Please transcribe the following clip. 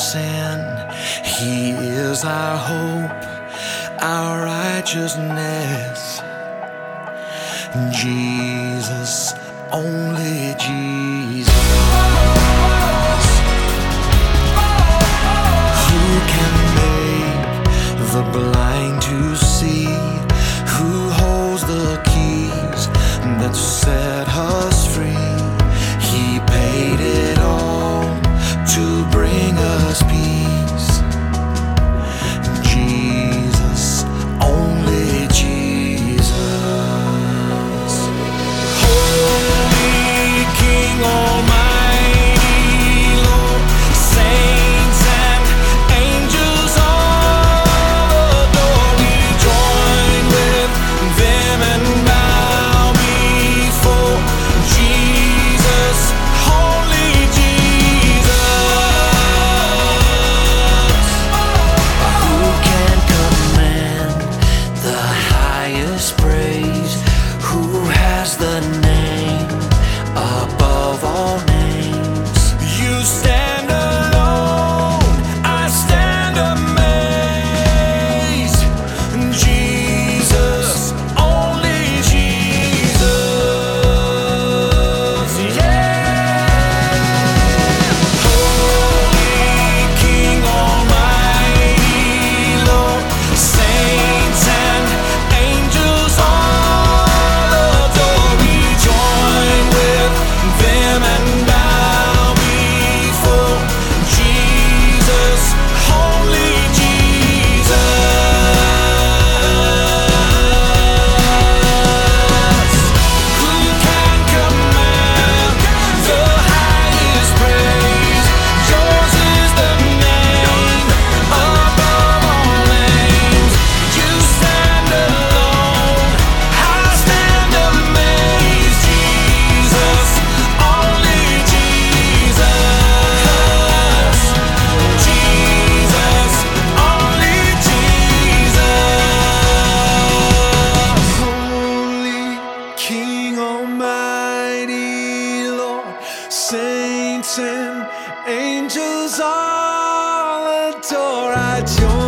sin. He is our hope, our righteousness. Jesus, only Jesus. Who can make the blind to see? Who holds the keys that set us free? He paid it all to bring us peace. Jesus, only Jesus. Holy King, Almighty Lord, saints and angels all adore. We join with them and bow before Jesus, holy Jesus. Who can command the highest praise? Who has the name above all names? You stand alone, I stand amazed. Jesus, only Jesus. Yeah. Holy King, Almighty Lord, saints and angels all adore. We join with them and bow before Jesus, holy Jesus. Who can command the highest praise? Yours is the name above all names. You stand alone, I stand amazed. Jesus, only Jesus. Jesus, only Jesus. Holy King, Almighty Lord, saints and angels all adore. I join